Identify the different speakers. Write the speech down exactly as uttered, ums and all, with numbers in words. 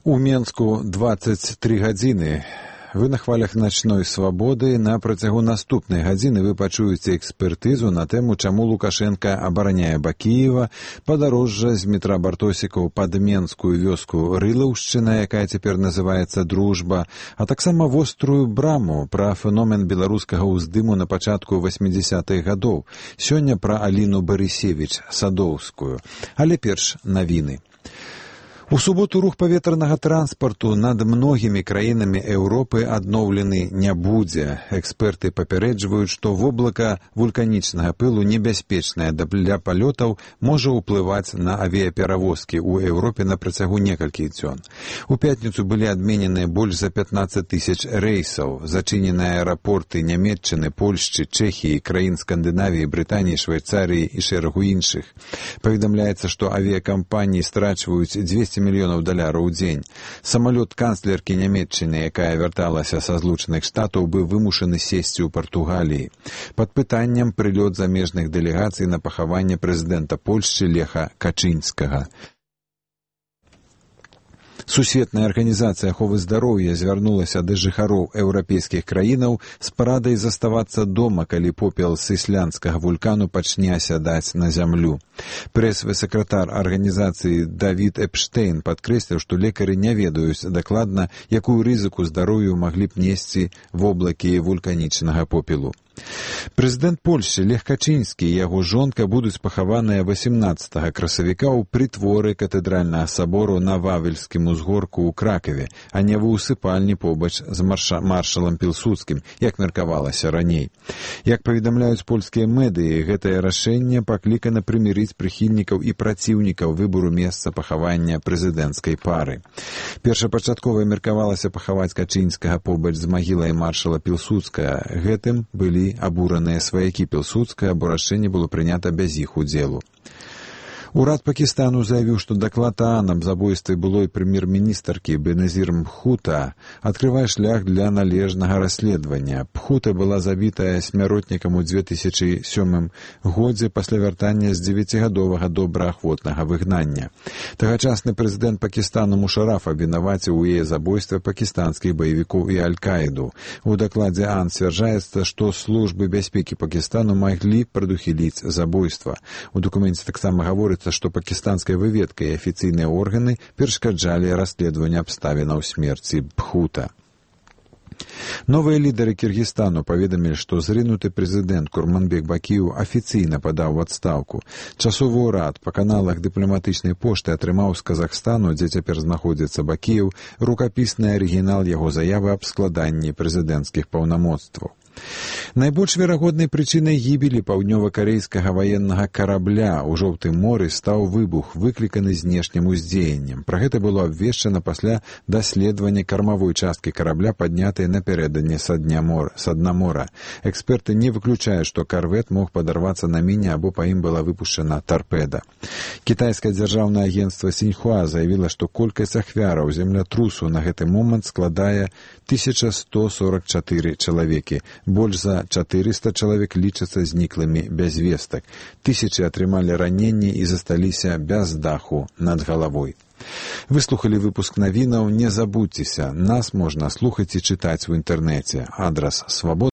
Speaker 1: У Менску двадцать три гадзіны. Вы на хвалях начной свабоды. На працягу наступнай гадзіны вы пачуеце экспертызу на тэму, чаму Лукашенко абараняе Бакіева, падарожжа з метра Бартосікаў пад менскую вёску Рылаўшчына, якая цяпер называецца Дружба, а таксама вострую браму, пра феномен беларускага ўздыму на пачатку восьмідзесятых гадоў. Сёння пра Аліну Барысевіч Садоўскую. Але перш навіны. У суботу рух паветранага транспарту над многімі краінамі Еўропы адноўлены не будзе. Эксперты папярэджваюць, што воблака вулканічнага пылу небяспечнае для палётаў можа ўплываць на авіяперавозкі ў Еўропе на працягу некалькіх дзён. У пятніцу былі адмененыя больш за пятнаццаць тысяч рэйсаў, зачыненыя аэрапорты Нямецчыны, Польшчы, Чэхіі, краін Скандынавіі, Брытаніі, Швейцарыі і шэрагу іншых. Паведамляецца, што авіякампаніі страчваюць дзвесце мільёнаў даляраў у дзень. Самалёт канцлеркі Нямецчыны, якая вярталася са Злучаных Штатаў, быў вымушаны сесці ў Партугаліі. Пад пытаннем прылёт замежных дэлегацый на пахаванне прэзідэнта Польшчы Леха Качынскага. Сусветная арганізацыя аховы здароўя звярнулася да жыхароў еўрапейскіх краінаў з парадай заставацца дома, калі попел з ісландскага вулкану пачне асядаць на зямлю. Прэсавы сакратар арганізацыі Давід Эпштейн падкрэсліў, што лекары не ведаюць дакладна, якую рызыку здароўю маглі б несці воблакі вулканічнага попелу. Прэзідэнт Польшчы Лех Качынскі і яго жонка будуць пахаваныя васемнаццатага красавіка ў прытворы катэдральнага сабору на Вавельскім узгорку ў Кракаве, а не ва ўсыпальні побач з марша... маршалам Пілсудскім, як меркавалася раней. Як паведамляюць польскія медыі, гэтае рашэнне паклікана прымірыць прыхільнікаў і праціўнікаў выбору месца пахавання прэзідэнцкай пары. Першапачаткова меркавалася пахаваць Качынскага побач з магілай маршала Пілсудскага. Гэтым былі абураныя сваякі Пілсудскага, бо рашэнне было прынята без іх удзелу. Урад Пакістану заявіў, што даклад ААН аб забойстве былой прэм'ер-міністркі Беназір Бхутта адкрывае шлях для належнага расследавання. Бхутта была забітая смяротнікам у дзве тысячы сёмым годзе пасля вяртання з дзевяцігадовага добраахвотнага выгнання. Тагачасны прэзідэнт Пакістану Мушараф абвінаваціў у яе забойстве пакістанскіх баевікоў і Аль-Каіду. У дакладзе ААН сцвярджаецца, што службы бяспекі Пакістану маглі прадухіліць забойства. У дакуменце таксама гаворыцца, што пакістанская выведка і афіцыйныя органы перашкаджалі расследаванню абставінаў смерці Бхутта. Новыя лідары Кіргізстану паведамілі, што зрынуты прэзідэнт Курманбек Бакіеў афіцыйна падаў у адстаўку. Часовы ўрад па каналах дыпламатычнай пошты атрымаў з Казахстану, дзе цяпер знаходзіцца Бакіеў, рукапісны арыгінал яго заявы аб складанні прэзідэнцкіх паўнамоцтваў. Найбольш верагоднай прычынай гібелі паўднёва-карэйскага ваеннага карабля ў Жоўтым моры стаў выбух, выкліканы знешнім уздзеяннем. Пра гэта было абвешчана пасля даследавання кармавой часткі карабля, паднятай напярэдадні са дня мора, са дна мора. Эксперты не выключаюць, што карвет мог падарвацца на міне або па ім была выпушчана тарпеда. Кітайскае дзяржаўнае агенцтва Сіньхуа заявіла, што колькасць ахвяраў землятрусу на гэты момант складае тысяча сто сорак чатыры чалавекі. Больш за чатырыста чалавек лічацца зніклымі без вестак. Тысячы атрымалі раненні і засталіся без даху над галавой. Вы слухалі выпуск навінаў. Не забудзьцеся, нас можна слухаць і чытаць у інтэрнэце. Адрас свабода.